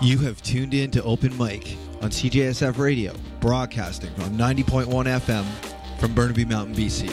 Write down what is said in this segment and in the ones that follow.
You have tuned in to Open Mic on CJSF Radio, broadcasting on 90.1 FM from Burnaby Mountain, BC.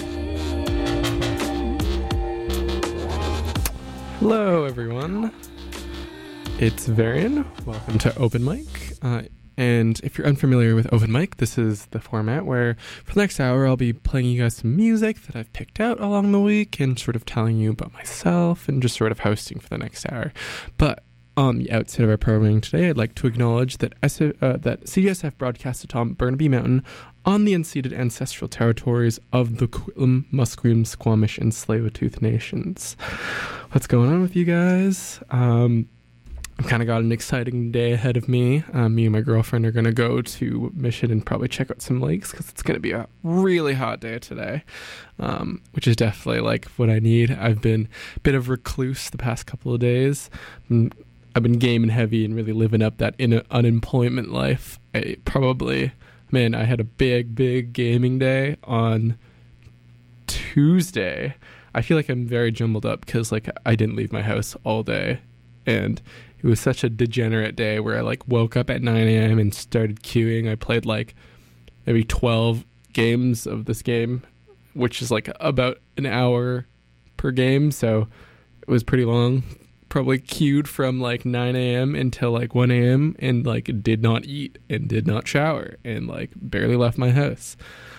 Hello, everyone. It's Varian. Welcome to Open Mic. And if you're unfamiliar with Open Mic, this is the format where for the next hour I'll be playing you guys some music that I've picked out along the week and sort of telling you about myself and just sort of hosting for the next hour. But on the outset of our programming today, I'd like to acknowledge that that CJSF broadcasted on Burnaby Mountain on the unceded ancestral territories of the Coquitlam, Musqueam, Squamish, and Tsleil-Waututh nations. What's going on with you guys? I've kind of got an exciting day ahead of me. Me and my girlfriend are going to go to Mission and probably check out some lakes because it's going to be a really hot day today, which is definitely like what I need. I've been a bit of recluse the past couple of days. I've been gaming heavy and really living up that unemployment life. I had a big gaming day on Tuesday. I feel like I'm very jumbled up because like I didn't leave my house all day, and it was such a degenerate day where I like woke up at 9 a.m. and started queuing. I played like maybe 12 games of this game, which is like about an hour per game, so it was pretty long. Probably queued from like 9 a.m. until like 1 a.m. and like did not eat and did not shower and like barely left my house.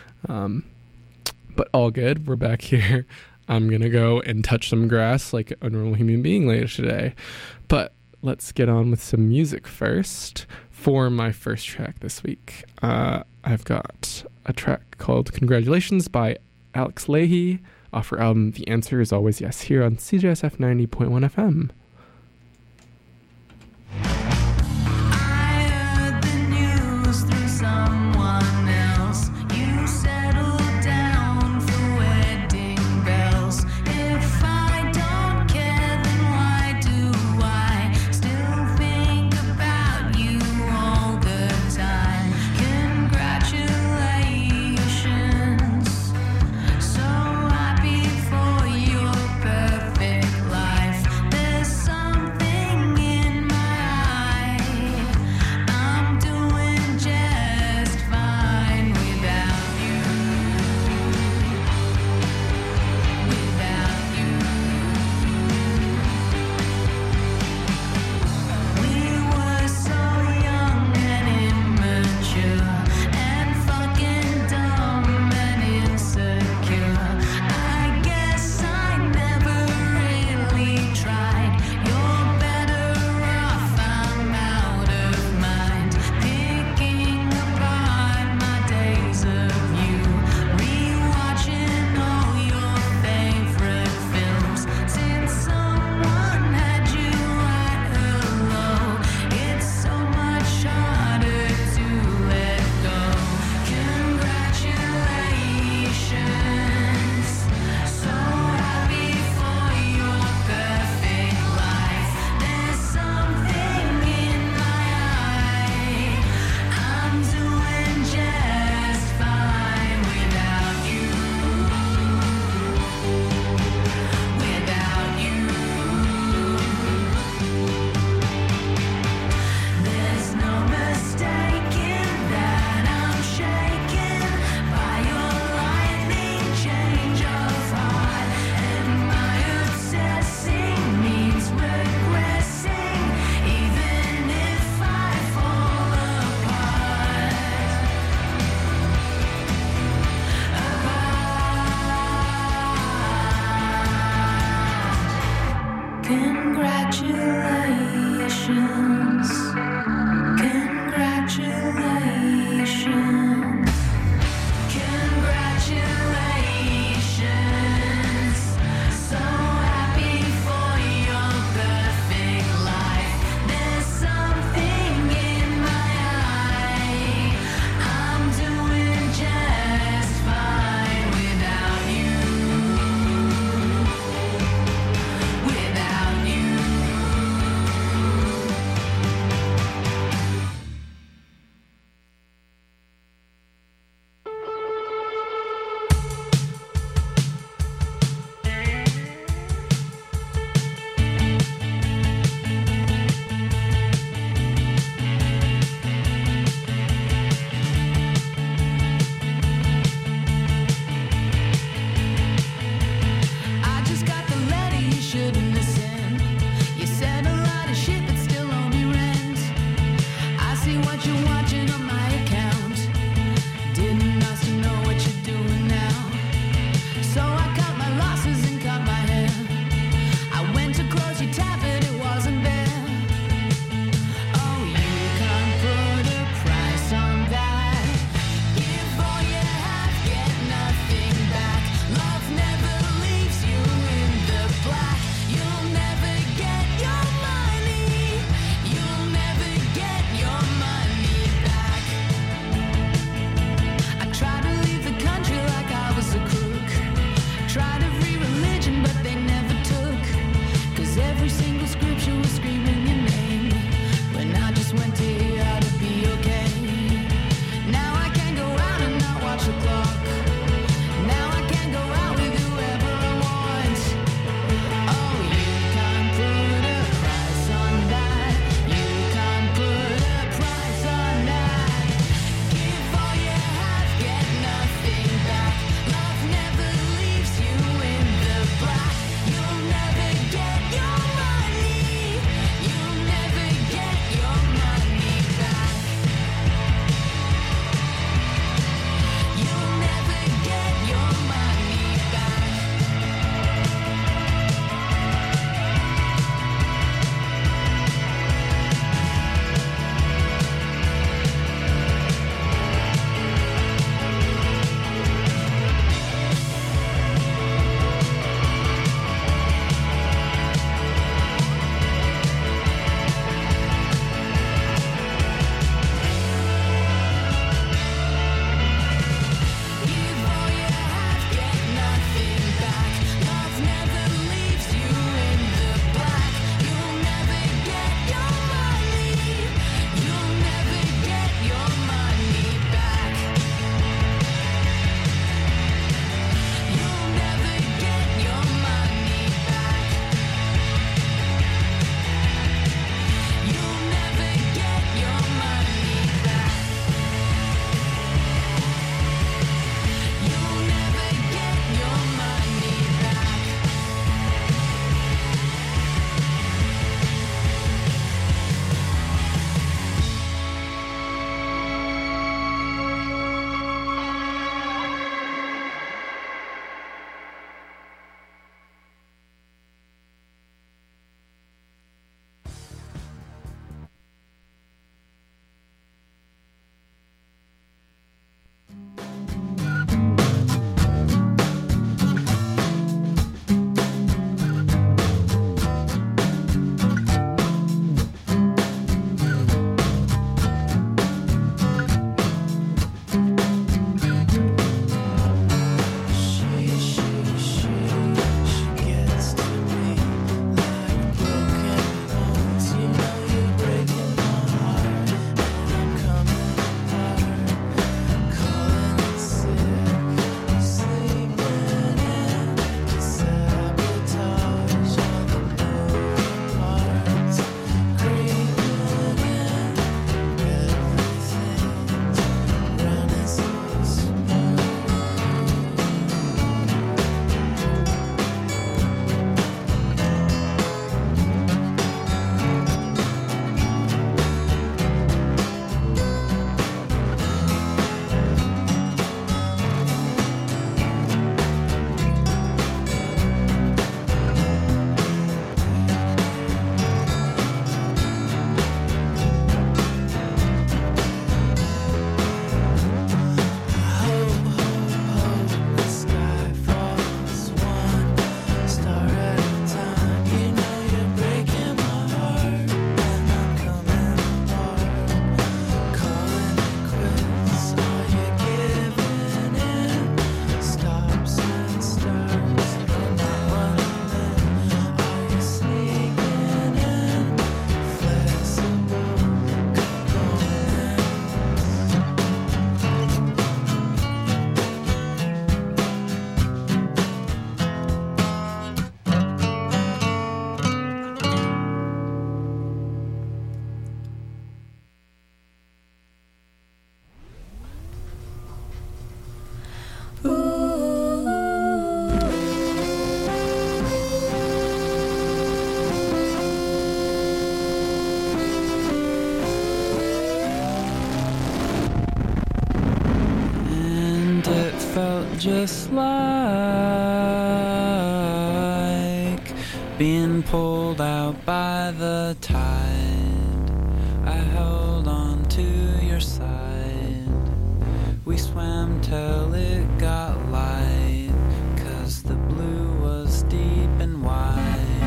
But all good. We're back here. I'm going to go and touch some grass like a normal human being later today. But let's get on with some music first. For my first track this week, I've got a track called Congratulations by Alex Leahy off her album The Answer Is Always Yes here on CJSF 90.1 FM. just like being pulled out by the tide. I held on to your side. We swam till it got light, 'cause the blue was deep and wide.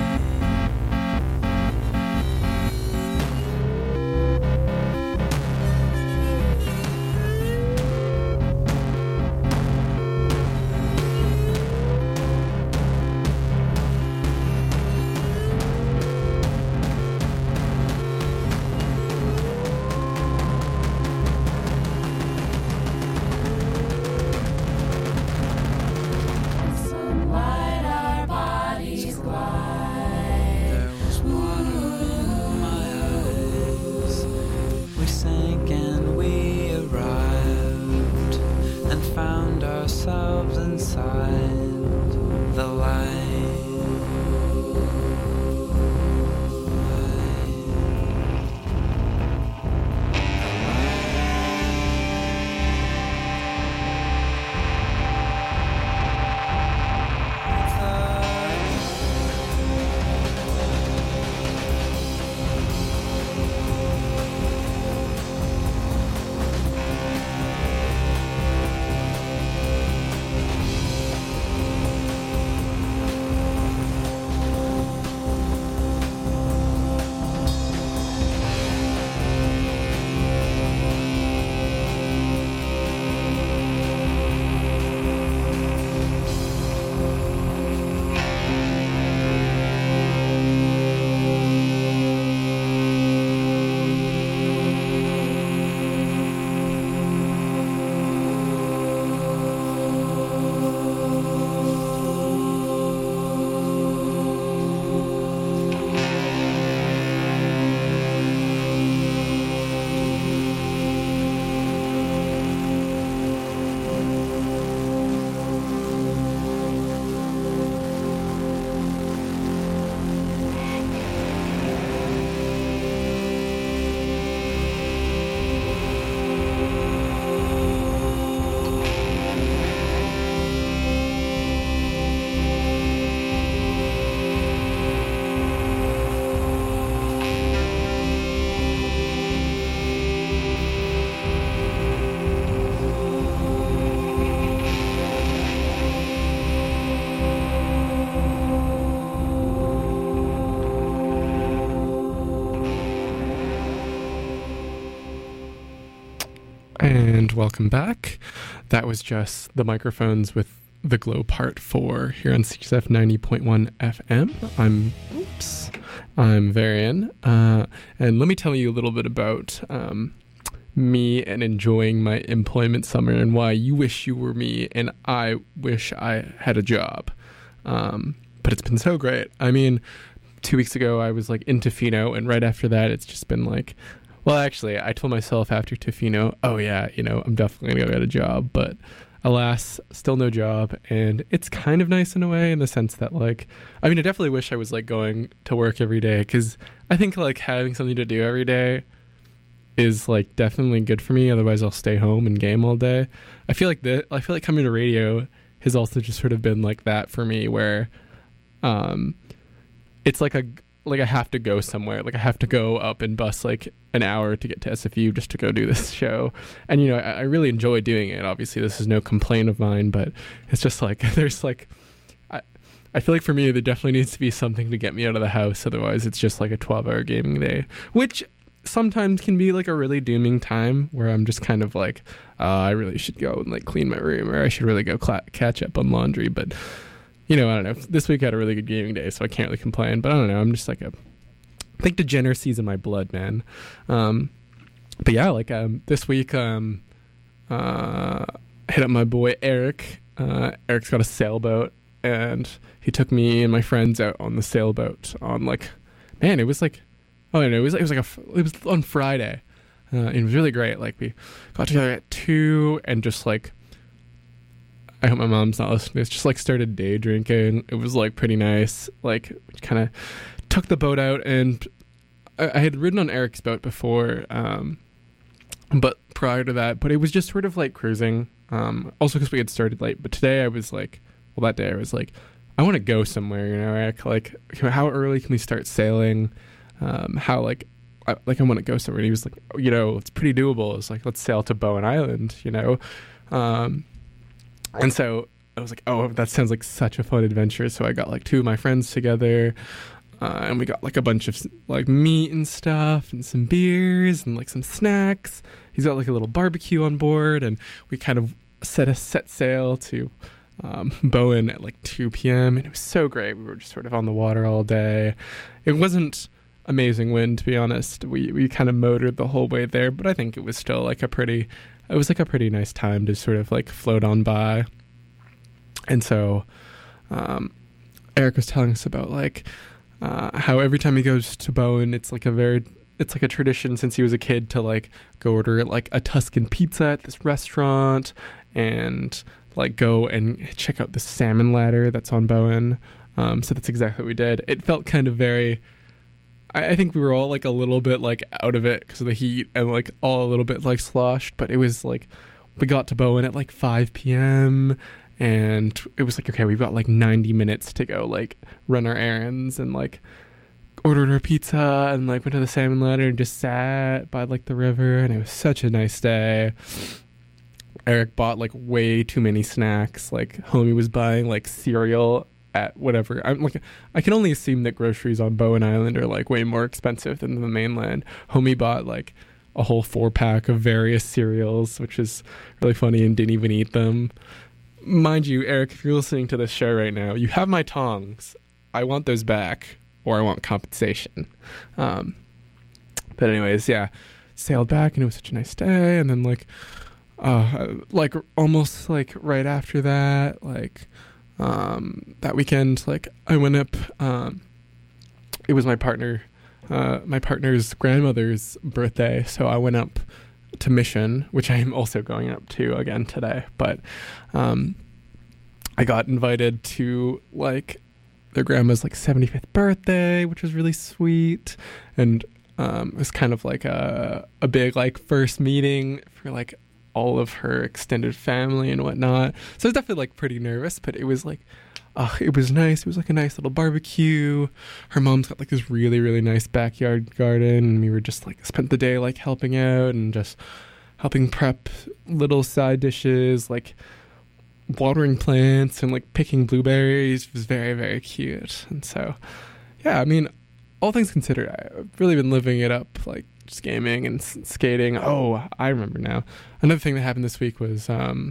Ourselves inside the light. And welcome back. That was just the microphones with the glow part 4 here on CHF 90.1 FM. I'm Varian. And let me tell you a little bit about me and enjoying my employment summer and why you wish you were me and I wish I had a job. But it's been so great. I mean, 2 weeks ago I was like in Tofino, and right after that it's just been like, well, actually, I told myself after Tofino, oh yeah, I'm definitely going to go get a job. But alas, still no job. And it's kind of nice in a way, in the sense that, like, I mean, I definitely wish I was, like, going to work every day. Because I think, like, having something to do every day is, like, definitely good for me. Otherwise, I'll stay home and game all day. I feel like coming to radio has also just sort of been like that for me, where it's like I have to go somewhere. Like I have to go up and bus like an hour to get to SFU just to go do this show. And, I really enjoy doing it. Obviously, this is no complaint of mine, but it's just like, there's like, I feel like for me, there definitely needs to be something to get me out of the house. Otherwise, it's just like a 12-hour gaming day, which sometimes can be like a really dooming time where I'm just kind of like, I really should go and like clean my room, or I should really go catch up on laundry. But I don't know. This week I had a really good gaming day, so I can't really complain. But I don't know. I'm just like I think degeneracy's in my blood, man. But yeah, like this week, hit up my boy Eric. Eric's got a sailboat, and he took me and my friends out on the sailboat on like, man, it was like, it was on Friday. It was really great. Like we got together at 2 and just like, I hope my mom's not listening. It's just like started day drinking. It was like pretty nice. Like we kind of took the boat out, and I had ridden on Eric's boat before, but prior to that, but it was just sort of like cruising. Also because we had started late. But today I was like, well, that day I was like, I want to go somewhere, you know, Eric. Like, how early can we start sailing? How like I want to go somewhere. And he was like, you know, it's pretty doable. It's like, let's sail to Bowen Island, you know. And so I was like, oh, that sounds like such a fun adventure. So I got like 2 of my friends together. And we got like a bunch of like meat and stuff and some beers and like some snacks. He's got like a little barbecue on board, and we kind of set sail to Bowen at like 2 p.m. and it was so great. We were just sort of on the water all day. It wasn't amazing wind, to be honest. We kind of motored the whole way there, but I think it was still like a pretty nice time to sort of like float on by. And so Eric was telling us about like how every time he goes to Bowen, it's like a tradition since he was a kid to like go order like a Tuscan pizza at this restaurant and like go and check out the salmon ladder that's on Bowen. So that's exactly what we did. It felt kind of very, I think we were all like a little bit like out of it because of the heat and like all a little bit like sloshed, but it was like we got to Bowen at like 5 p.m. and it was like, okay, we've got like 90 minutes to go like run our errands, and like ordered our pizza and like went to the salmon ladder and just sat by like the river, and it was such a nice day. Eric bought like way too many snacks. Like homie was buying like cereal at whatever. I can only assume that groceries on Bowen Island are like way more expensive than the mainland. Homie bought like a whole 4-pack of various cereals, which is really funny, and didn't even eat them. Mind you, Eric, if you're listening to this show right now, you have my tongs. I want those back, or I want compensation. But anyways, yeah, sailed back, and it was such a nice day. And then like almost like right after that, like that weekend, like I went up. It was my partner's grandmother's birthday, so I went up to Mission, which I am also going up to again today. But I got invited to like their grandma's like 75th birthday, which was really sweet, and it was kind of like a big like first meeting for like all of her extended family and whatnot. So I was definitely like pretty nervous, but it was like it was nice. It was like a nice little barbecue. Her mom's got like this really, really nice backyard garden, and we were just like spent the day like helping out and just helping prep little side dishes, like watering plants and like picking blueberries. It was very, very cute. And so, yeah, I mean, all things considered, I've really been living it up, like just gaming and skating. Oh, I remember now. Another thing that happened this week was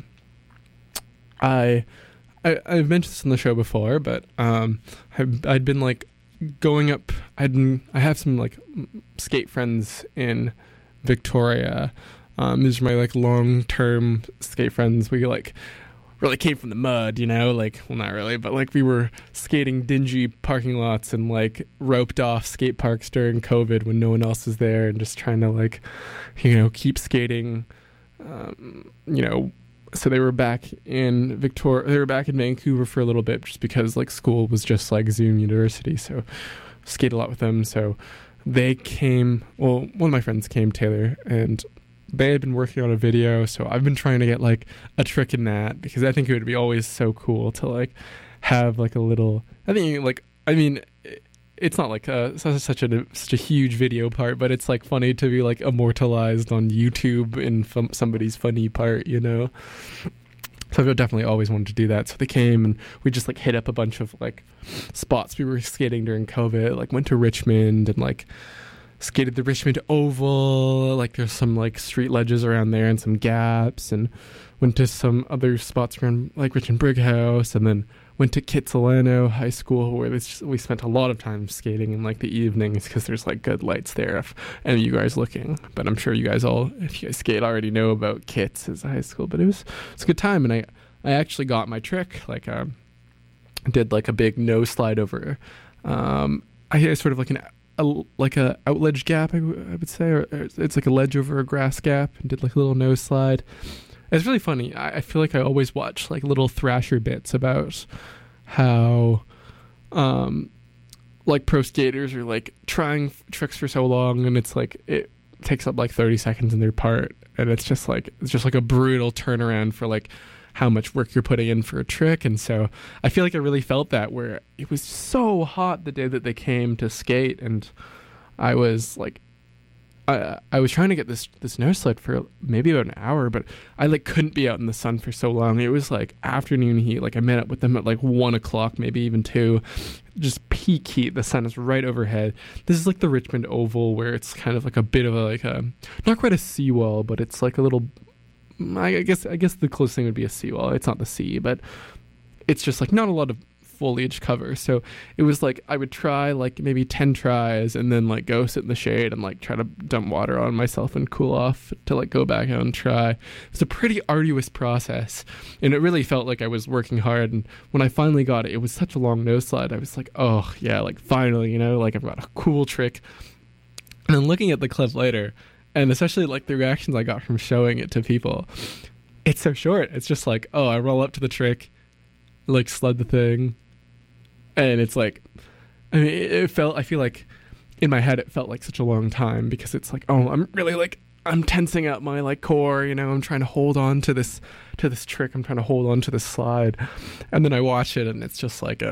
I've mentioned this on the show before, but I'd been like going up. I have some like skate friends in Victoria. These are my like long-term skate friends. We like really came from the mud, you know, like, well, not really, but like we were skating dingy parking lots and like roped off skate parks during COVID when no one else was there, and just trying to like, you know, keep skating, you know. So they were back in Vancouver for a little bit, just because like school was just like Zoom University. So skate a lot with them. So they came, well, one of my friends came, Taylor, and they had been working on a video. So I've been trying to get like a trick in that, because I think it would be always so cool to like have like a little, I think like, I mean, it's not like such a huge video part, but it's like funny to be like immortalized on YouTube in somebody's funny part, you know? So I've definitely always wanted to do that. So they came and we just like hit up a bunch of like spots we were skating during COVID, like went to Richmond and like skated the Richmond Oval. Like there's some like street ledges around there and some gaps, and went to some other spots around like Richmond Brighouse, and then went to Kitsilano High School, where we spent a lot of time skating in like the evenings, because there's like good lights there if any of you guys looking. But I'm sure you guys all, if you guys skate, already know about Kits as a high school. But it was a good time, and I actually got my trick. Like did like a big nose slide over. I sort of like a outledge gap, I would say, or it's like a ledge over a grass gap, and did like a little nose slide. It's really funny. I feel like I always watch like little Thrasher bits about how like pro skaters are like trying tricks for so long, and it's like takes up like 30 seconds in their part, and it's just like a brutal turnaround for like how much work you're putting in for a trick. And so I feel like I really felt that, where it was so hot the day that they came to skate, and I was like, I was trying to get this nose sled for maybe about an hour, but I like couldn't be out in the sun for so long. It was like afternoon heat. Like I met up with them at like 1 o'clock, maybe even 2, just peak heat. The sun is right overhead. This is like the Richmond Oval, where it's kind of like a bit of a not quite a seawall, but it's like a little, I guess the closest thing would be a seawall. It's not the sea, but it's just like not a lot of foliage cover. So it was like I would try like maybe 10 tries and then like go sit in the shade and like try to dump water on myself and cool off to like go back out and try. It was a pretty arduous process, and it really felt like I was working hard. And when I finally got it, it was such a long nose slide. I was like, oh yeah, like finally, you know, like I've got a cool trick. And then looking at the clip later, and especially like the reactions I got from showing it to people, it's so short. It's just like, oh, I roll up to the trick, like sled the thing, and it's like, I mean, I feel like in my head it felt like such a long time, because it's like, oh, I'm really like, I'm tensing up my like core, you know, I'm trying to hold on to this trick, I'm trying to hold on to this slide, and then I watch it and it's just like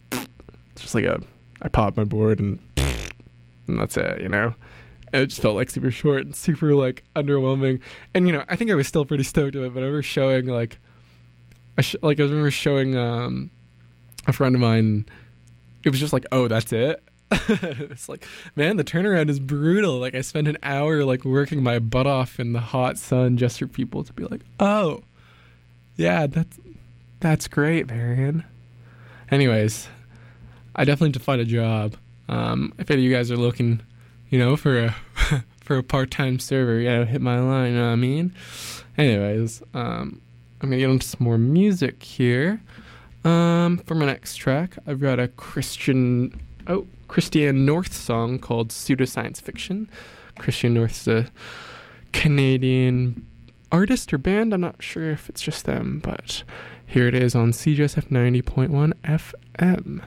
I pop my board and that's it, you know. And it just felt like super short and super like underwhelming. And you know, I think I was still pretty stoked with it, but I remember showing like, I remember showing a friend of mine. It was just like, oh, that's it. It's like, man, the turnaround is brutal. Like I spent an hour like working my butt off in the hot sun just for people to be like, oh, yeah, that's great, Marion. Anyways, I definitely need to find a job. If any of you guys are looking, you know, for a part-time server, yeah, hit my line, you know what I mean? Anyways, I'm going to get into some more music here. For my next track, I've got a Christian North song called Pseudoscience Fiction. Christian North's a Canadian artist or band. I'm not sure if it's just them, but here it is on CJSF 90.1 FM.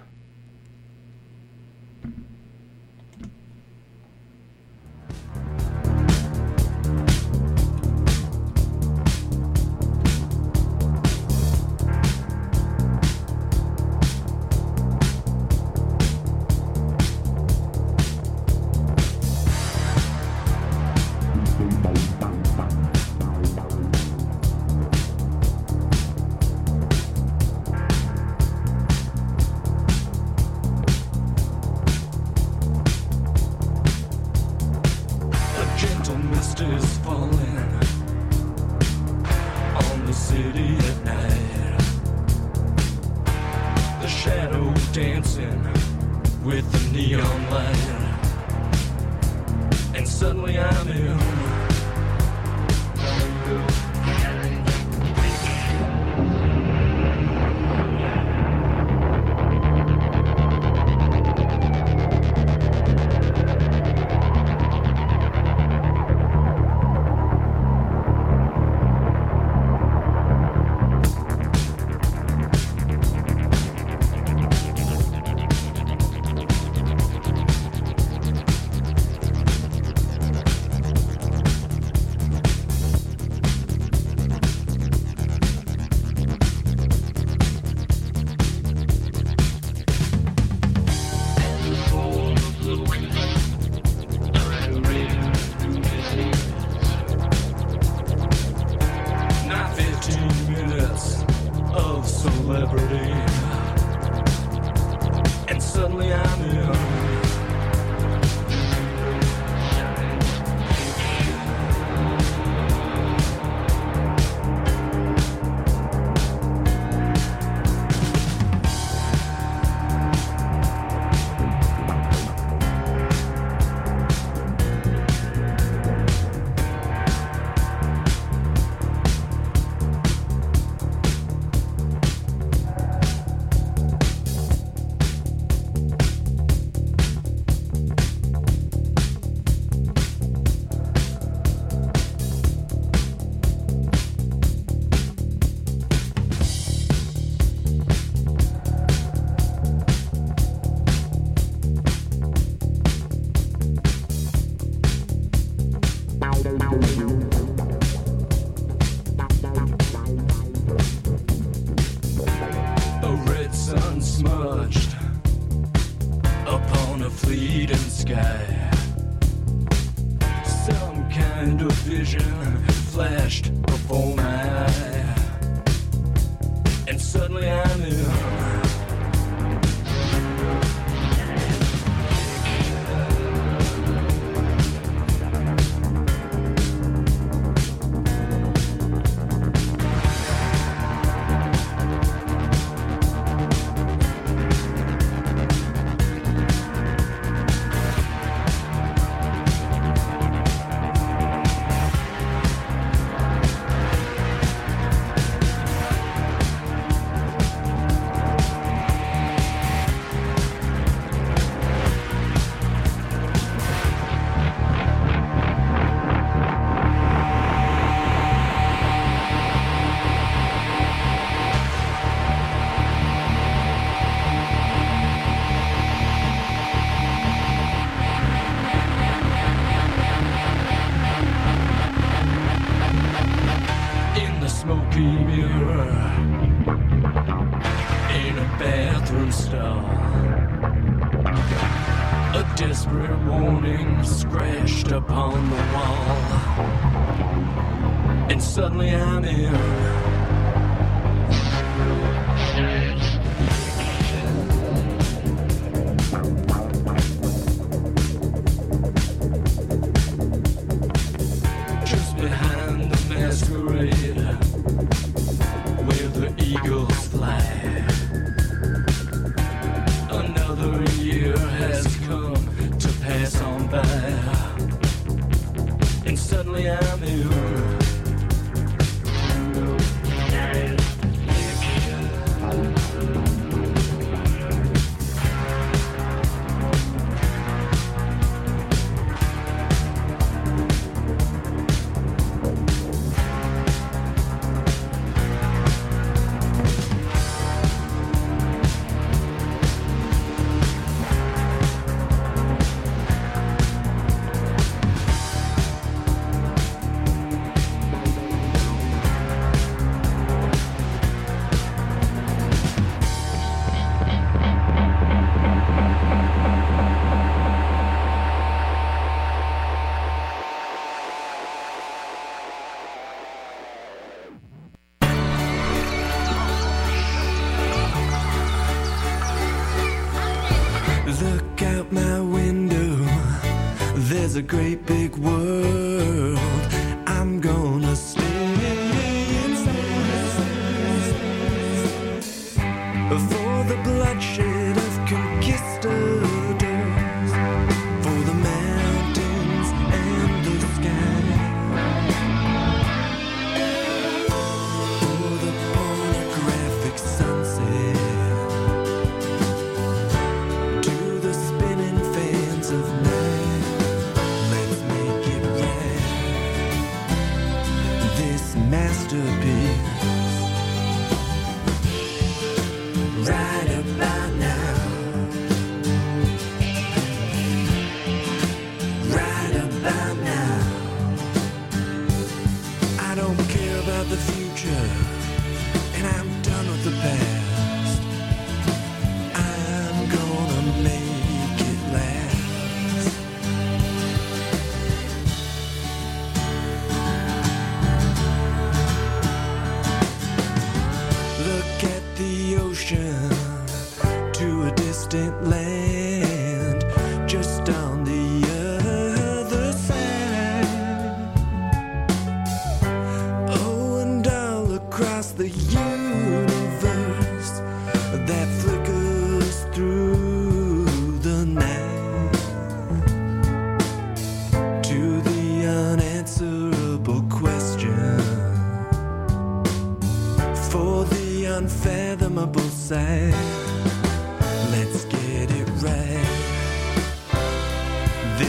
vision flashed before my eye, and suddenly I'm in. Smoky mirror in a bathroom stall, a desperate warning scratched upon the wall, and suddenly I'm in. Just behind the masquerade, where the eagles fly, another year has come to pass on by, and suddenly I'm in. Look out my window, there's a great big world. I'm gonna stay inside for the bloodshed of conquistadors, for the mountains and the sky, for the pornographic sunset, of night. Let's make it right, this masterpiece. Right about now, right about now. I don't care about the future, and I'm done with the past. I'm gonna make it last. Look at the ocean to a distant land, just on the other side. Oh, and all across the universe that flickers through the night to the unanswerable question, for the unfathomable sight.